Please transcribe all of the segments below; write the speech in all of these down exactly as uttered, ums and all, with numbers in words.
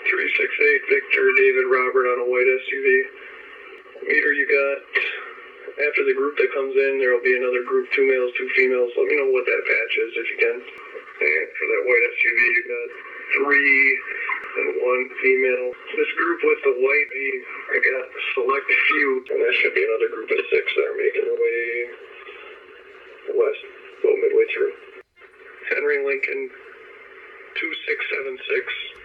three six eight, Victor, David, Robert on a white S U V. Meter, you got, after the group that comes in, there will be another group, two males, two females. Let me know what that patch is if you can. And for that white S U V, you got three and one female. This group with the white, I got select few, and that should be another group of six that are making their way west, about midway through. Henry Lincoln, two six seven six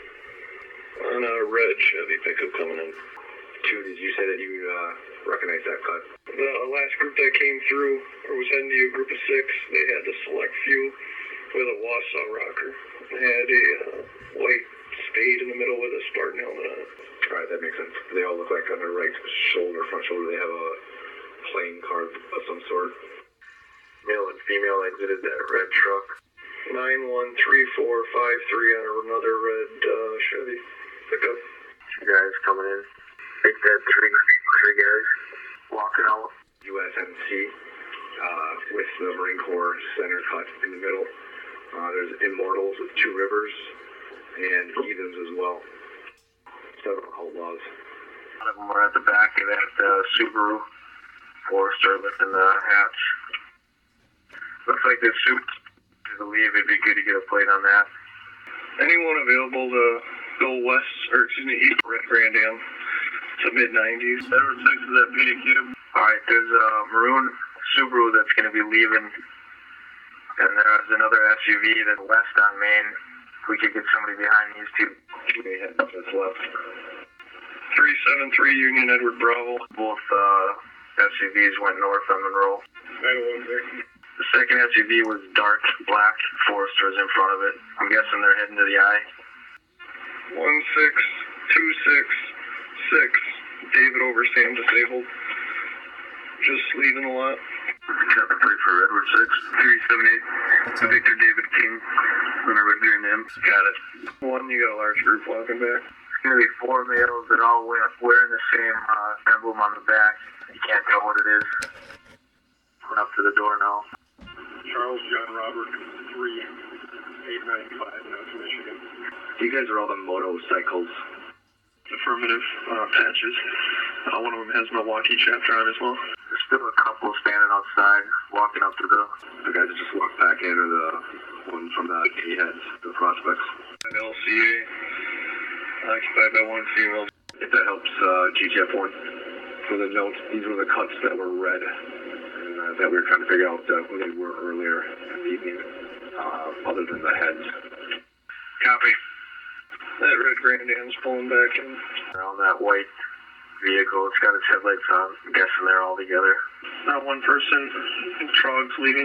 on a red Chevy pickup coming in. Two, did you say that you uh, recognize that cut? The last group that came through, or was heading to you, a group of six, they had the select few with a Wausau rocker. They had a uh, white spade in the middle with a Spartan helmet on it. All right, that makes sense. They all look like on their right shoulder, front shoulder, they have a playing card of some sort. Male and female exited that red truck. nine one three four five three on another red uh, Chevy pickup. Two guys coming in. Take that three, three guys walking out. U S M C uh, with the Marine Corps center cut in the middle. Uh, there's Immortals with Two Rivers and Heathens as well. Several outlaws. One of them are at the back of that uh, Subaru Forester lifting the hatch. Looks like this suit. I believe it'd be good to get a plate on that. Anyone available to go west, or excuse me, east Red Grand Dam to mid nineties? seven six is that P D Q. Alright, there's a maroon Subaru that's going to be leaving. And there's another S U V that's west on Main. We could get somebody behind these two. They head just left. three seven three Union Edward Bravo. Both uh, S U Vs went north on Monroe. nine one six. The second S U V was dark black. Forrester's in front of it. I'm guessing they're heading to the eye. one six two six six. David over Sam disabled. Just leaving a lot. Captain three for Edward six. three seven eight. Victor David King. On a red green M. Got it. One, you got a large group walking back. It's going to be four males that all wear, wearing the same uh, emblem on the back. You can't tell what it is. Going up to the door now. Charles John Robert, three eight nine five, North Michigan. You guys are all the motorcycles. Affirmative uh, patches. Uh, one of them has Milwaukee chapter on as well. There's still a couple standing outside, walking up to the... The guys that just walked back in, or the one from the A heads, the prospects. An L C A, occupied by one female. If that helps, uh, G T F one. For the note, these were the cuts that were red. And uh, that we were trying to figure out uh, who they were earlier in the evening, uh, other than the heads. Copy. That red Grand Am's pulling back in. Around that white vehicle, it's got its headlights on. I'm guessing they're all together. Not one person. Trogs leaving.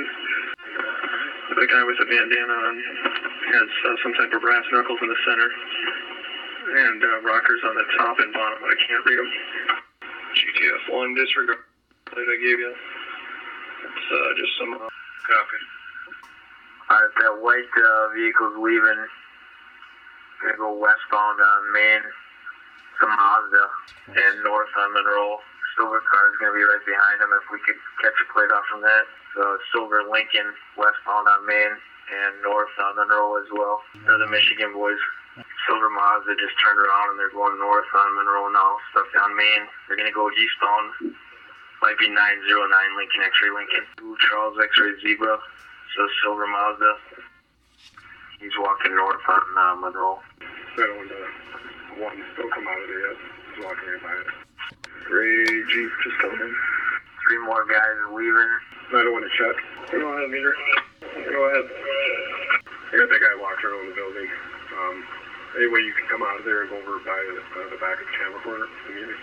The guy with the bandana on has uh, some type of brass knuckles in the center. And uh, rockers on the top and bottom, but I can't read them. G T F one, disregard that I gave you. It's uh, just some uh, copy. Alright, that white uh, vehicle's leaving. Gonna go westbound on Main, to Mazda, and north on Monroe. Silver car's gonna be right behind him if we could catch a plate off from that. So silver Lincoln, westbound on Main, and north on Monroe as well. They're the Michigan boys. Silver Mazda just turned around and they're going north on Monroe now, stuck on Main. They're gonna go eastbound. Might be nine zero nine Lincoln X-ray Lincoln. Ooh, Charles X-ray Zebra. So silver Mazda. He's walking north on uh, Monroe. That one, uh, one don't come out of there yet. He's walking right by it. Gray Jeep just coming in. Three more guys leaving. I don't want to check. Go ahead, meter. Go ahead. I got that guy walked around the building. Um, any way you can come out of there and go over by the, uh, the back of the camera corner immediately.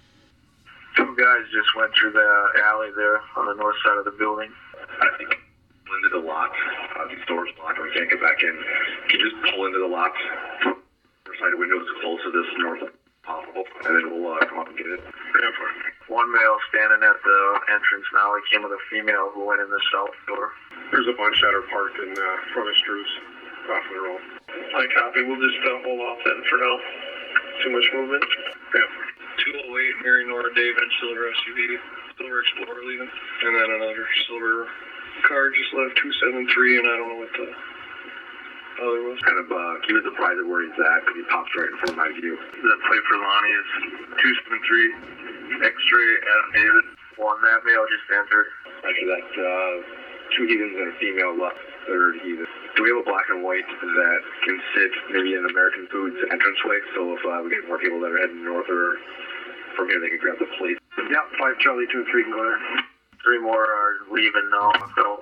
Two guys just went through the alley there on the north side of the building. I think into the lot. Uh, these doors locked. We can't get back in. You just pull into the lot. Side window as close to this north as possible, and then we'll uh, come up and get it. One male standing at the entrance now. He came with a female who went in the south door. There's a bunch that are parked in uh, front of Stru's off the road. I copy. We'll just uh, hold off then for now. Too much movement. Yeah. two oh eight Mary Nora David, silver S U V, silver Explorer leaving, and then another silver car just left, two seven three, and I don't know what the Oh, there was. Kind of uh, keep it surprised at where he's at because he pops right in front of my view. The plate for Lonnie is two seven three X-ray Adam David. One, that male just entered. After that, uh, two heathens and a female left, third heathen. Do we have a black and white that can sit maybe in American Foods entranceway? So if uh, we get more people that are heading north or from here, they can grab the plate. Yeah, five Charlie, two and three can go there. Three more are leaving now, so.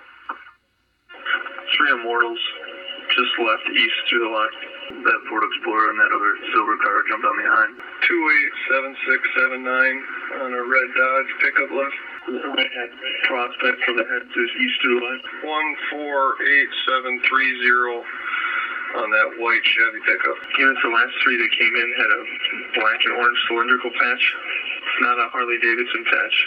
Three Immortals just left east through the line. That Ford Explorer and that other silver car jumped on behind. Two eight seven six seven nine on a red Dodge pickup left. Right at Prospect from the head to east through the line. One four eight seven three zero on that white Chevy pickup. Units, the last three that came in had a black and orange cylindrical patch, not a Harley Davidson patch.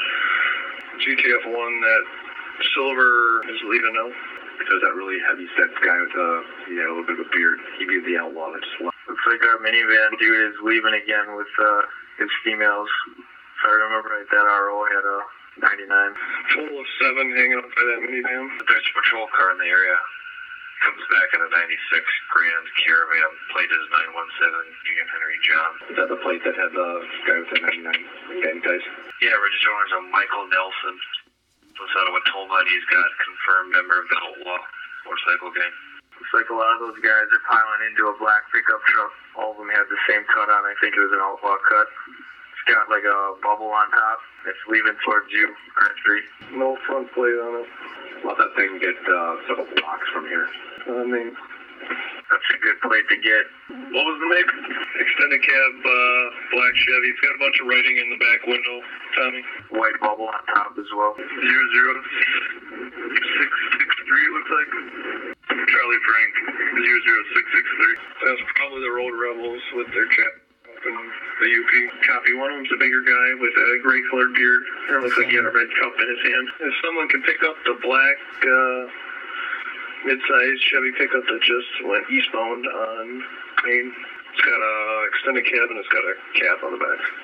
G T F one, that silver is leaving now. There's that really heavy set guy with a, yeah, a little bit of a beard. He'd be the outlaw that just left. Looks like our minivan dude is leaving again with uh, his females. If I remember right, that R O had a ninety-nine. Total of seven hanging out by that minivan. There's a patrol car in the area. Comes back in a ninety-six Grand Caravan. Plate is nine one seven Union Henry John. Is that the plate that had the guy with the ninety-nine gang ties? Yeah, registered owners are Michael Nelson. Lives out of Watoma, and he's got confirmed member of the Outlaw motorcycle gang. Looks like a lot of those guys are piling into a black pickup truck. All of them had the same cut on. I think it was an Outlaw cut. It's got like a bubble on top. It's leaving towards you, R three. No front plate on it. Let that thing get uh, several blocks from here. I mean, that's a good plate to get. What was the make? Extended cab, uh, black Chevy. It's got a bunch of writing in the back window, Tommy. White bubble on top as well. Zero zero six six three looks like. Charlie Frank, zero zero six six three. That's probably the Road Rebels with their chat up in the U P. Copy. One of them's a bigger guy with a gray colored beard. It looks like he had a red cup in his hand. If someone can pick up the black, uh, mid-sized Chevy pickup that just went eastbound on Main. It's got a extended cab and it's got a cap on the back.